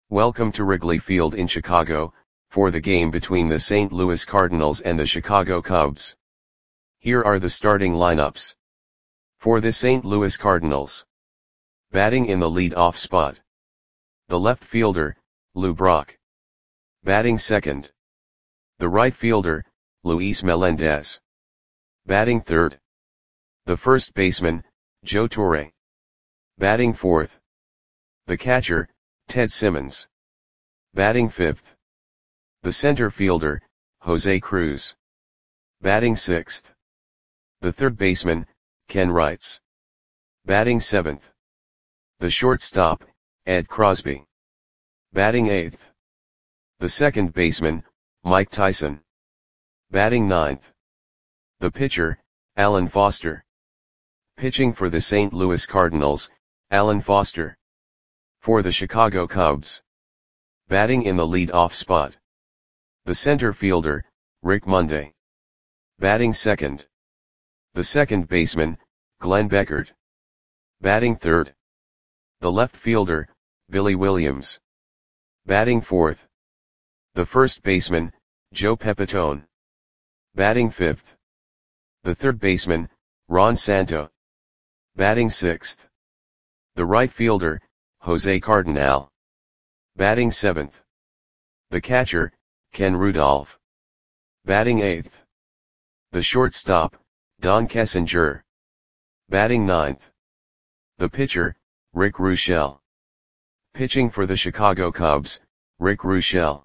Welcome to Wrigley Field in Chicago, for the game between the St. Louis Cardinals and the Chicago Cubs. Here are the starting lineups. For the St. Louis Cardinals. Batting in the lead-off spot. The left fielder, Lou Brock. Batting second. The right fielder, Luis Melendez. Batting third. The first baseman, Joe Torre. Batting fourth. The catcher, Ted Simmons. Batting fifth. The center fielder, Jose Cruz. Batting sixth. The third baseman, Ken Wrights. Batting seventh. The shortstop, Ed Crosby. Batting eighth. The second baseman, Mike Tyson. Batting ninth. The pitcher, Alan Foster. Pitching for the St. Louis Cardinals, Alan Foster. For the Chicago Cubs. Batting in the lead-off spot. The center fielder, Rick Monday. Batting second. The second baseman, Glenn Beckert. Batting third. The left fielder, Billy Williams. Batting fourth. The first baseman, Joe Pepitone. Batting fifth. The third baseman, Ron Santo. Batting sixth. The right fielder, Jose Cardinal. Batting seventh. The catcher, Ken Rudolph. Batting eighth. The shortstop, Don Kessinger. Batting ninth. The pitcher, Rick Ruschel. Pitching for the Chicago Cubs, Rick Ruschel.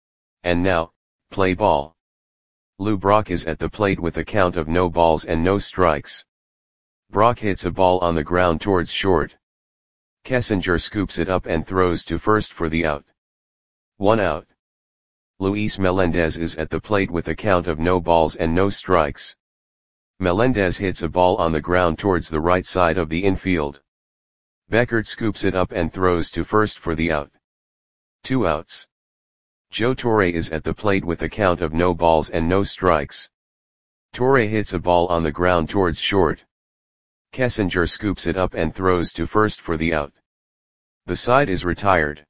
And now, play ball. Lou Brock is at the plate with a count of no balls and no strikes. Brock hits a ball on the ground towards short. Kessinger scoops it up and throws to first for the out. 1 out. Luis Melendez is at the plate with a count of no balls and no strikes. Melendez hits a ball on the ground towards the right side of the infield. Beckert scoops it up and throws to first for the out. 2 outs. Joe Torre is at the plate with a count of no balls and no strikes. Torre hits a ball on the ground towards short. Kessinger scoops it up and throws to first for the out. The side is retired.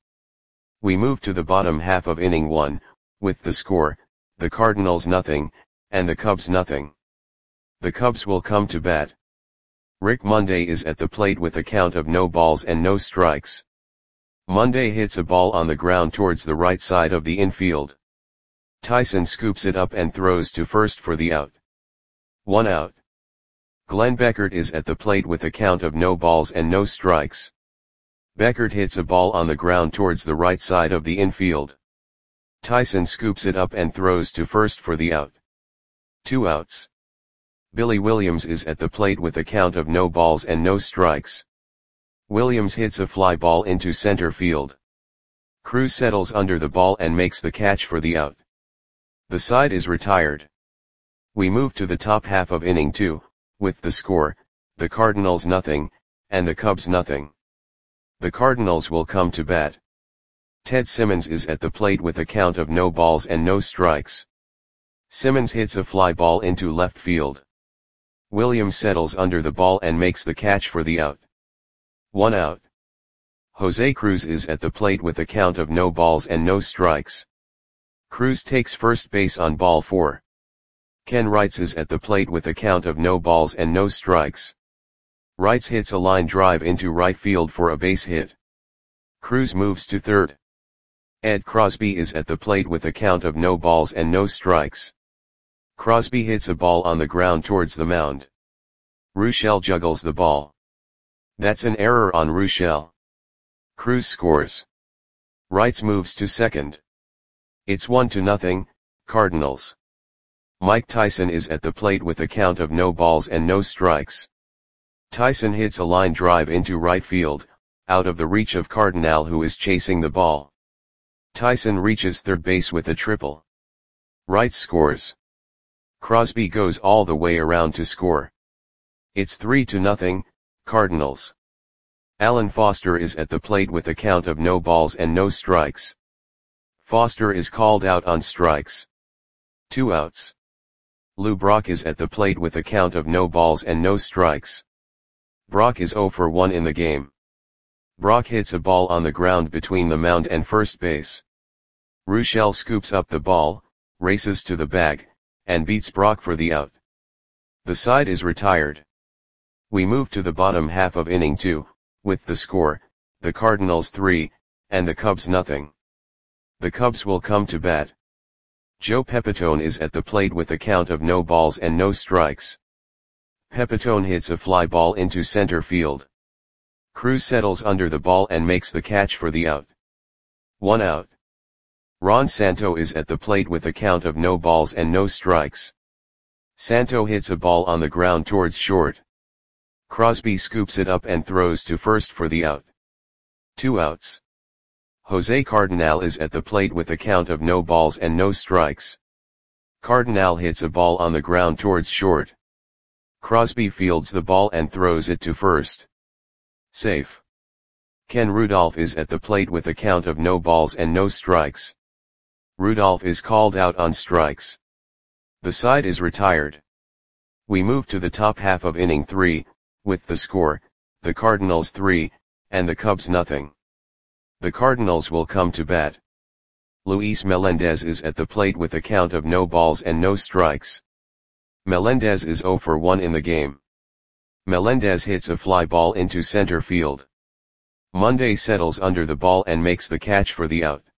We move to the bottom half of inning 1, with the score, the Cardinals nothing, and the Cubs nothing. The Cubs will come to bat. Rick Monday is at the plate with a count of no balls and no strikes. Monday hits a ball on the ground towards the right side of the infield. Tyson scoops it up and throws to first for the out. 1 out. Glenn Beckert is at the plate with a count of no balls and no strikes. Beckert hits a ball on the ground towards the right side of the infield. Tyson scoops it up and throws to first for the out. 2 outs. Billy Williams is at the plate with a count of no balls and no strikes. Williams hits a fly ball into center field. Cruz settles under the ball and makes the catch for the out. The side is retired. We move to the top half of inning 2, with the score, the Cardinals nothing, and the Cubs nothing. The Cardinals will come to bat. Ted Simmons is at the plate with a count of no balls and no strikes. Simmons hits a fly ball into left field. Williams settles under the ball and makes the catch for the out. 1 out. Jose Cruz is at the plate with a count of no balls and no strikes. Cruz takes first base on ball 4. Ken Wrights is at the plate with a count of no balls and no strikes. Wrights hits a line drive into right field for a base hit. Cruz moves to third. Ed Crosby is at the plate with a count of no balls and no strikes. Crosby hits a ball on the ground towards the mound. Ruschel juggles the ball. That's an error on Ruschel. Cruz scores. Wrights moves to second. It's 1-0, Cardinals. Mike Tyson is at the plate with a count of no balls and no strikes. Tyson hits a line drive into right field, out of the reach of Cardinal who is chasing the ball. Tyson reaches third base with a triple. Wrights scores. Crosby goes all the way around to score. It's 3-0, Cardinals. Alan Foster is at the plate with a count of no balls and no strikes. Foster is called out on strikes. 2 outs. Lou Brock is at the plate with a count of no balls and no strikes. Brock is 0 for 1 in the game. Brock hits a ball on the ground between the mound and first base. Ruschel scoops up the ball, races to the bag, and beats Brock for the out. The side is retired. We move to the bottom half of inning 2, with the score, the Cardinals 3, and the Cubs nothing. The Cubs will come to bat. Joe Pepitone is at the plate with a count of no balls and no strikes. Pepitone hits a fly ball into center field. Cruz settles under the ball and makes the catch for the out. 1 out. Ron Santo is at the plate with a count of no balls and no strikes. Santo hits a ball on the ground towards short. Crosby scoops it up and throws to first for the out. 2 outs. Jose Cardinal is at the plate with a count of no balls and no strikes. Cardinal hits a ball on the ground towards short. Crosby fields the ball and throws it to first. Safe. Ken Rudolph is at the plate with a count of no balls and no strikes. Rudolph is called out on strikes. The side is retired. We move to the top half of inning 3, with the score, the Cardinals 3, and the Cubs nothing. The Cardinals will come to bat. Luis Melendez is at the plate with a count of no balls and no strikes. Melendez is 0 for 1 in the game. Melendez hits a fly ball into center field. Monday settles under the ball and makes the catch for the out.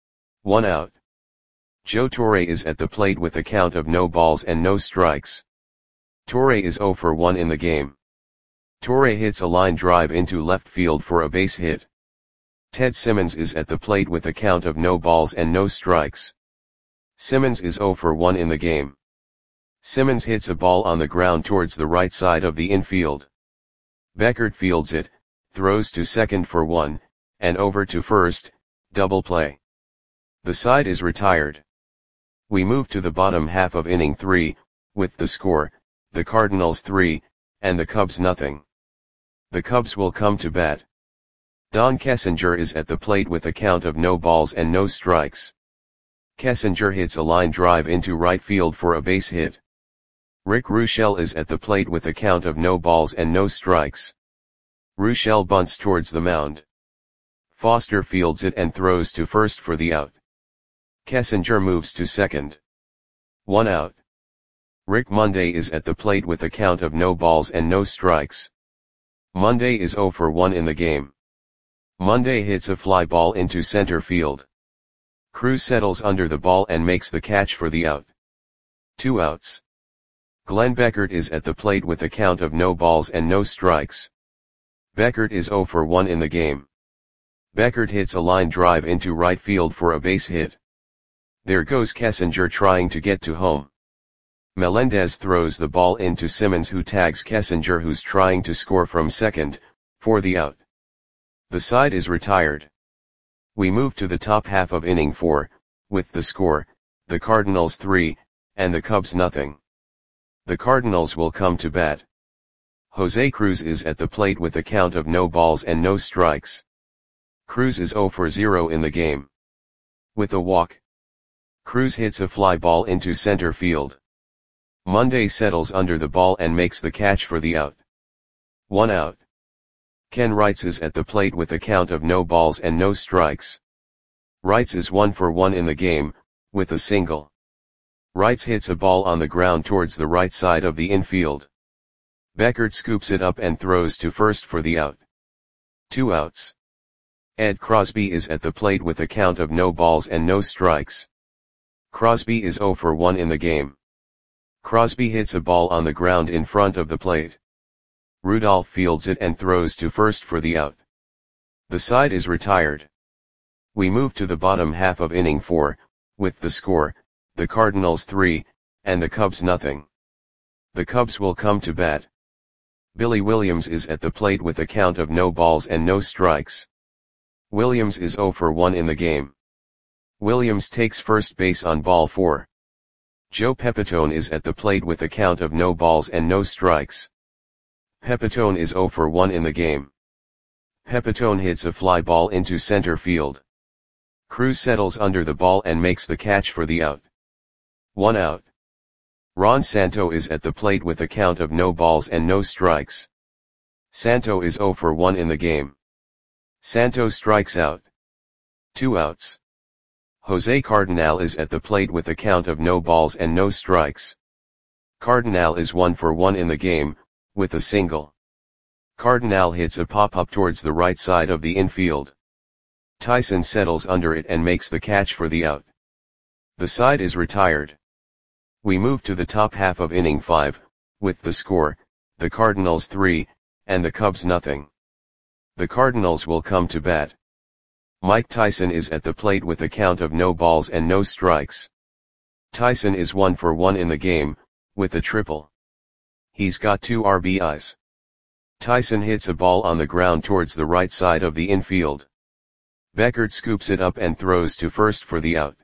1 out. Joe Torre is at the plate with a count of no balls and no strikes. Torre is 0 for 1 in the game. Torre hits a line drive into left field for a base hit. Ted Simmons is at the plate with a count of no balls and no strikes. Simmons is 0 for 1 in the game. Simmons hits a ball on the ground towards the right side of the infield. Beckert fields it, throws to second for 1, and over to first, double play. The side is retired. We move to the bottom half of inning 3, with the score, the Cardinals 3, and the Cubs nothing. The Cubs will come to bat. Don Kessinger is at the plate with a count of no balls and no strikes. Kessinger hits a line drive into right field for a base hit. Rick Ruschel is at the plate with a count of no balls and no strikes. Ruschel bunts towards the mound. Foster fields it and throws to first for the out. Kessinger moves to second. 1 out. Rick Monday is at the plate with a count of no balls and no strikes. Monday is 0 for 1 in the game. Monday hits a fly ball into center field. Cruz settles under the ball and makes the catch for the out. 2 outs. Glenn Beckert is at the plate with a count of no balls and no strikes. Beckert is 0 for 1 in the game. Beckert hits a line drive into right field for a base hit. There goes Kessinger trying to get to home. Melendez throws the ball into Simmons, who tags Kessinger, who's trying to score from second, for the out. The side is retired. We move to the top half of inning 4, with the score, the Cardinals 3, and the Cubs nothing. The Cardinals will come to bat. Jose Cruz is at the plate with a count of no balls and no strikes. Cruz is 0 for 0 in the game. With a walk. Cruz hits a fly ball into center field. Monday settles under the ball and makes the catch for the out. 1 out. Ken Wrights is at the plate with a count of no balls and no strikes. Wrights is 1 for 1 in the game, with a single. Wrights hits a ball on the ground towards the right side of the infield. Beckert scoops it up and throws to first for the out. 2 outs. Ed Crosby is at the plate with a count of no balls and no strikes. Crosby is 0 for 1 in the game. Crosby hits a ball on the ground in front of the plate. Rudolph fields it and throws to first for the out. The side is retired. We move to the bottom half of inning 4, with the score, the Cardinals 3, and the Cubs nothing. The Cubs will come to bat. Billy Williams is at the plate with a count of no balls and no strikes. Williams is 0 for 1 in the game. Williams takes first base on ball 4. Joe Pepitone is at the plate with a count of no balls and no strikes. Pepitone is 0 for 1 in the game. Pepitone hits a fly ball into center field. Cruz settles under the ball and makes the catch for the out. 1 out. Ron Santo is at the plate with a count of no balls and no strikes. Santo is 0 for 1 in the game. Santo strikes out. 2 outs. Jose Cardinal is at the plate with a count of no balls and no strikes. Cardinal is 1 for 1 in the game, with a single. Cardinal hits a pop-up towards the right side of the infield. Tyson settles under it and makes the catch for the out. The side is retired. We move to the top half of inning 5, with the score, the Cardinals 3, and the Cubs nothing. The Cardinals will come to bat. Mike Tyson is at the plate with a count of no balls and no strikes. Tyson is 1 for 1 in the game, with a triple. He's got 2 RBIs. Tyson hits a ball on the ground towards the right side of the infield. Beckert scoops it up and throws to first for the out.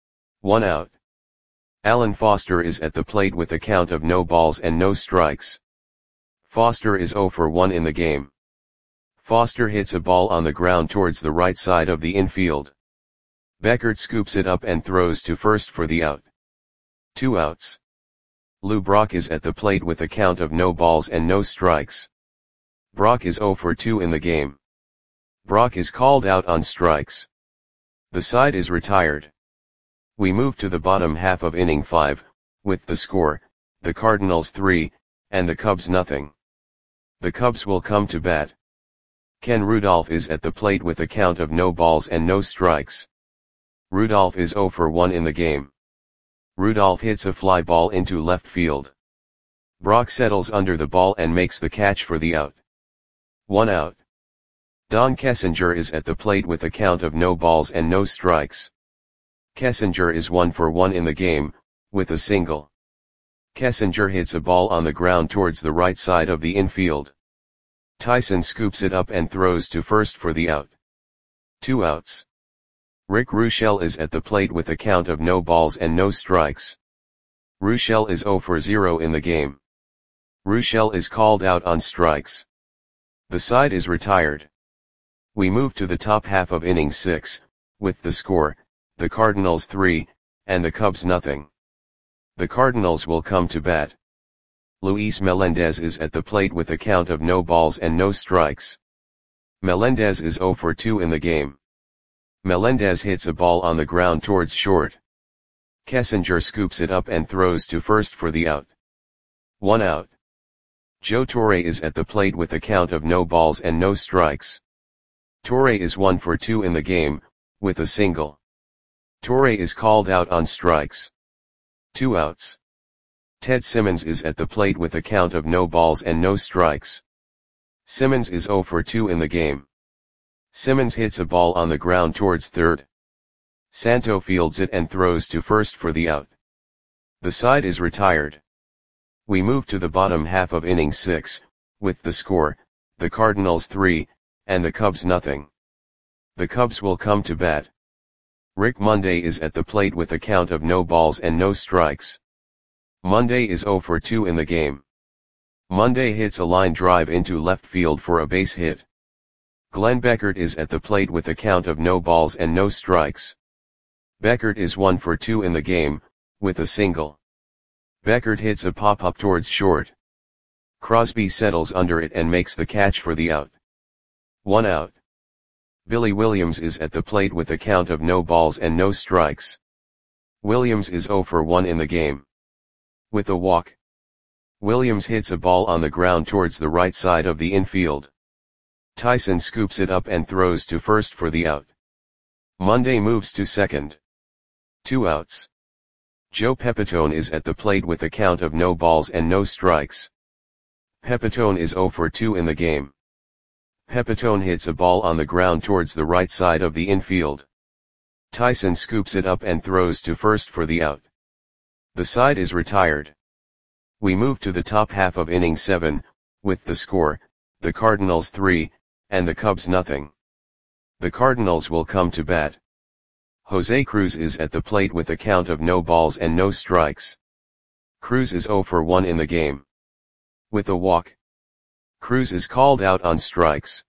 1 out. Alan Foster is at the plate with a count of no balls and no strikes. Foster is 0 for 1 in the game. Foster hits a ball on the ground towards the right side of the infield. Beckert scoops it up and throws to first for the out. 2 outs. Lou Brock is at the plate with a count of no balls and no strikes. Brock is 0 for 2 in the game. Brock is called out on strikes. The side is retired. We move to the bottom half of inning 5, with the score, the Cardinals 3, and the Cubs nothing. The Cubs will come to bat. Ken Rudolph is at the plate with a count of no balls and no strikes. Rudolph is 0 for 1 in the game. Rudolph hits a fly ball into left field. Brock settles under the ball and makes the catch for the out. 1 out. Don Kessinger is at the plate with a count of no balls and no strikes. Kessinger is 1 for 1 in the game, with a single. Kessinger hits a ball on the ground towards the right side of the infield. Tyson scoops it up and throws to first for the out. 2 outs. Rick Ruschel is at the plate with a count of no balls and no strikes. Ruschel is 0 for 0 in the game. Ruschel is called out on strikes. The side is retired. We move to the top half of inning 6, with the score, the Cardinals 3, and the Cubs nothing. The Cardinals will come to bat. Luis Melendez is at the plate with a count of no balls and no strikes. Melendez is 0 for 2 in the game. Melendez hits a ball on the ground towards short. Kessinger scoops it up and throws to first for the out. 1 out. Joe Torre is at the plate with a count of no balls and no strikes. Torre is 1 for 2 in the game, with a single. Torre is called out on strikes. 2 outs. Ted Simmons is at the plate with a count of no balls and no strikes. Simmons is 0 for 2 in the game. Simmons hits a ball on the ground towards third. Santo fields it and throws to first for the out. The side is retired. We move to the bottom half of inning 6, with the score, the Cardinals 3, and the Cubs nothing. The Cubs will come to bat. Rick Monday is at the plate with a count of no balls and no strikes. Monday is 0 for 2 in the game. Monday hits a line drive into left field for a base hit. Glenn Beckert is at the plate with a count of no balls and no strikes. Beckert is 1 for 2 in the game, with a single. Beckert hits a pop-up towards short. Crosby settles under it and makes the catch for the out. 1 out. Billy Williams is at the plate with a count of no balls and no strikes. Williams is 0 for 1 in the game. With a walk. Williams hits a ball on the ground towards the right side of the infield. Tyson scoops it up and throws to first for the out. Monday moves to second. 2 outs. Joe Pepitone is at the plate with a count of no balls and no strikes. Pepitone is 0 for 2 in the game. Pepitone hits a ball on the ground towards the right side of the infield. Tyson scoops it up and throws to first for the out. The side is retired. We move to the top half of inning 7, with the score, the Cardinals 3, and the Cubs nothing. The Cardinals will come to bat. Jose Cruz is at the plate with a count of no balls and no strikes. Cruz is 0 for 1 in the game. With a walk. Cruz is called out on strikes.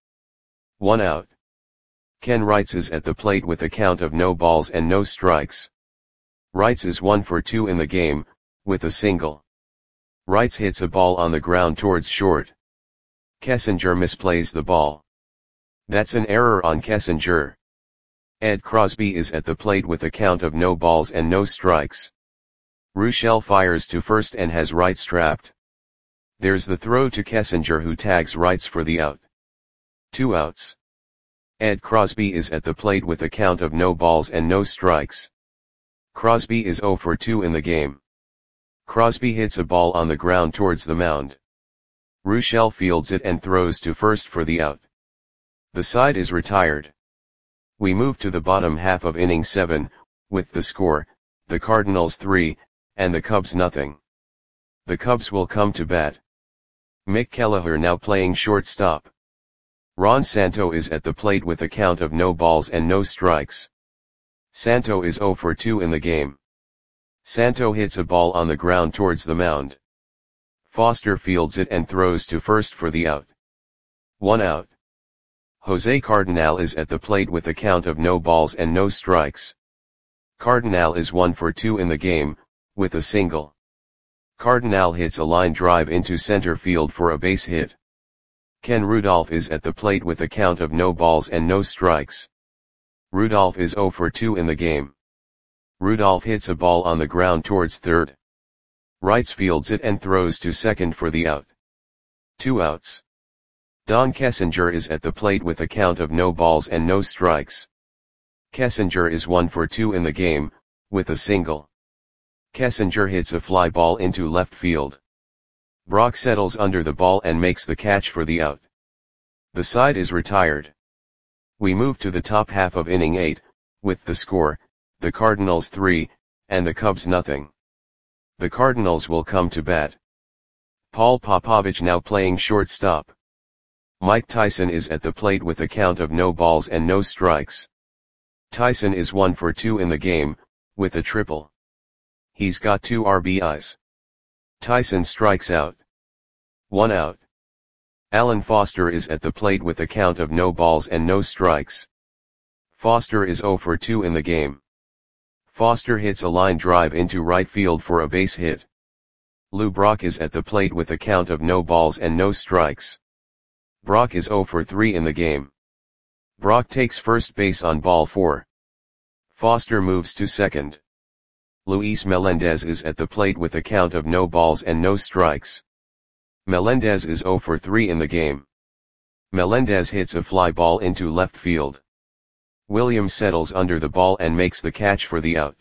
1 out. Ken Wrights is at the plate with a count of no balls and no strikes. Wrights is 1 for 2 in the game, with a single. Wrights hits a ball on the ground towards short. Kessinger misplays the ball. That's an error on Kessinger. Ed Crosby is at the plate with a count of no balls and no strikes. Ruschel fires to first and has Wright strapped. There's the throw to Kessinger, who tags Wrights for the out. 2 outs. Ed Crosby is at the plate with a count of no balls and no strikes. Crosby is 0 for 2 in the game. Crosby hits a ball on the ground towards the mound. Ruschel fields it and throws to first for the out. The side is retired. We move to the bottom half of inning 7, with the score, the Cardinals 3, and the Cubs nothing. The Cubs will come to bat. Mick Kelleher now playing shortstop. Ron Santo is at the plate with a count of no balls and no strikes. Santo is 0 for 2 in the game. Santo hits a ball on the ground towards the mound. Foster fields it and throws to first for the out. 1 out. Jose Cardinal is at the plate with a count of no balls and no strikes. Cardinal is 1 for 2 in the game, with a single. Cardinal hits a line drive into center field for a base hit. Ken Rudolph is at the plate with a count of no balls and no strikes. Rudolph is 0 for 2 in the game. Rudolph hits a ball on the ground towards third. Wrights fields it and throws to second for the out. 2 outs. Don Kessinger is at the plate with a count of no balls and no strikes. Kessinger is 1 for 2 in the game, with a single. Kessinger hits a fly ball into left field. Brock settles under the ball and makes the catch for the out. The side is retired. We move to the top half of inning 8, with the score, the Cardinals 3, and the Cubs nothing. The Cardinals will come to bat. Paul Popovich now playing shortstop. Mike Tyson is at the plate with a count of no balls and no strikes. Tyson is 1 for 2 in the game, with a triple. He's got 2 RBIs. Tyson strikes out. 1 out. Alan Foster is at the plate with a count of no balls and no strikes. Foster is 0 for 2 in the game. Foster hits a line drive into right field for a base hit. Lou Brock is at the plate with a count of no balls and no strikes. Brock is 0 for 3 in the game. Brock takes first base on ball 4. Foster moves to second. Luis Melendez is at the plate with a count of no balls and no strikes. Melendez is 0 for 3 in the game. Melendez hits a fly ball into left field. Williams settles under the ball and makes the catch for the out.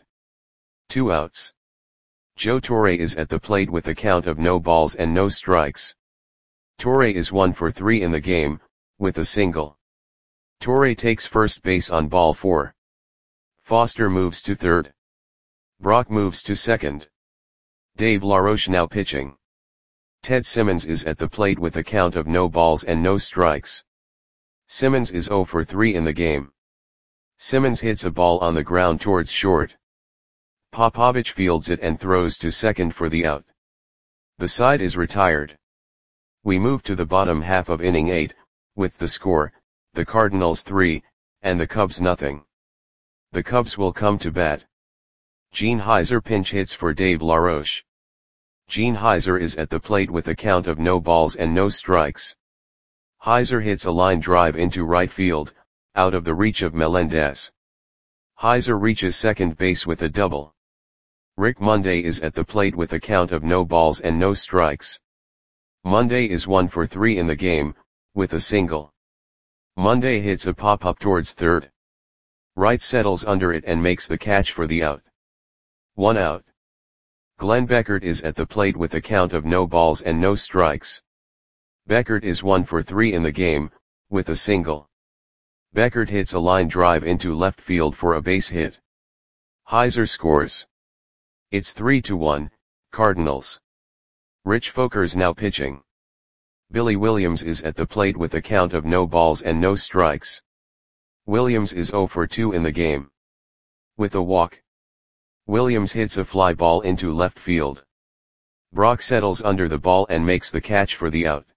2 outs. Joe Torre is at the plate with a count of no balls and no strikes. Torre is 1 for 3 in the game, with a single. Torre takes first base on ball 4. Foster moves to third. Brock moves to second. Dave LaRoche now pitching. Ted Simmons is at the plate with a count of no balls and no strikes. Simmons is 0 for 3 in the game. Simmons hits a ball on the ground towards short. Popovich fields it and throws to second for the out. The side is retired. We move to the bottom half of inning 8, with the score, the Cardinals 3, and the Cubs nothing. The Cubs will come to bat. Gene Heiser pinch hits for Dave LaRoche. Gene Heiser is at the plate with a count of no balls and no strikes. Heiser hits a line drive into right field, out of the reach of Melendez. Heiser reaches second base with a double. Rick Monday is at the plate with a count of no balls and no strikes. Monday is 1 for 3 in the game, with a single. Monday hits a pop-up towards third. Wright settles under it and makes the catch for the out. 1 out. Glenn Beckert is at the plate with a count of no balls and no strikes. Beckert is 1 for 3 in the game, with a single. Beckert hits a line drive into left field for a base hit. Heiser scores. It's 3-1, Cardinals. Rich Folkers now pitching. Billy Williams is at the plate with a count of no balls and no strikes. Williams is 0 for 2 in the game. With a walk. Williams hits a fly ball into left field. Brock settles under the ball and makes the catch for the out.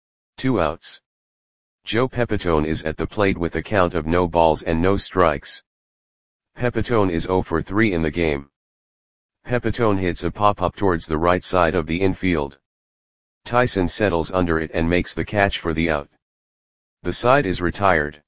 2 outs. Joe Pepitone is at the plate with a count of no balls and no strikes. Pepitone is 0 for 3 in the game. Pepitone hits a pop-up towards the right side of the infield. Tyson settles under it and makes the catch for the out. The side is retired.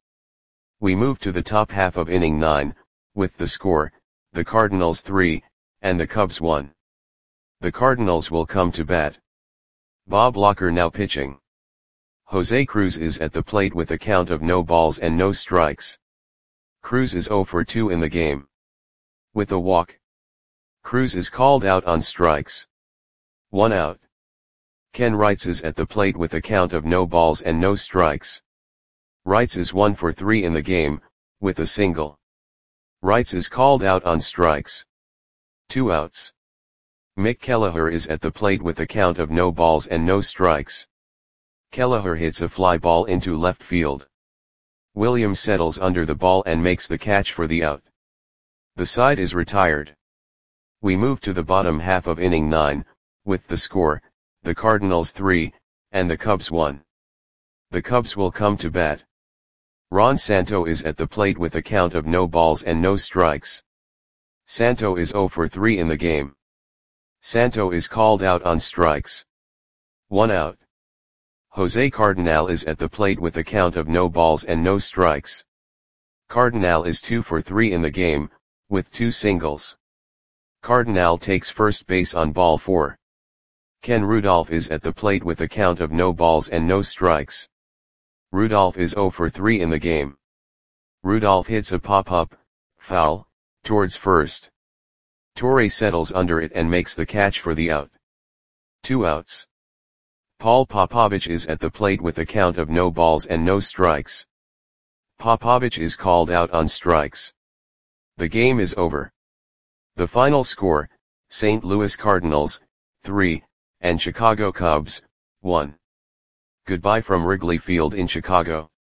We move to the top half of inning 9, with the score, the Cardinals 3, and the Cubs 1. The Cardinals will come to bat. Bob Locker now pitching. Jose Cruz is at the plate with a count of no balls and no strikes. Cruz is 0 for 2 in the game. With a walk. Cruz is called out on strikes. 1 out. Ken Wrights is at the plate with a count of no balls and no strikes. Wrights is 1 for 3 in the game, with a single. Wrights is called out on strikes. 2 outs. Mick Kelleher is at the plate with a count of no balls and no strikes. Kelleher hits a fly ball into left field. Williams settles under the ball and makes the catch for the out. The side is retired. We move to the bottom half of inning 9, with the score, the Cardinals 3, and the Cubs 1. The Cubs will come to bat. Ron Santo is at the plate with a count of no balls and no strikes. Santo is 0 for 3 in the game. Santo is called out on strikes. 1 out. Jose Cardinal is at the plate with a count of no balls and no strikes. Cardinal is 2 for 3 in the game, with 2 singles. Cardinal takes first base on ball 4. Ken Rudolph is at the plate with a count of no balls and no strikes. Rudolph is 0 for 3 in the game. Rudolph hits a pop-up, foul, towards first. Torre settles under it and makes the catch for the out. 2 outs. Paul Popovich is at the plate with a count of no balls and no strikes. Popovich is called out on strikes. The game is over. The final score, St. Louis Cardinals, 3, and Chicago Cubs, 1. Goodbye from Wrigley Field in Chicago.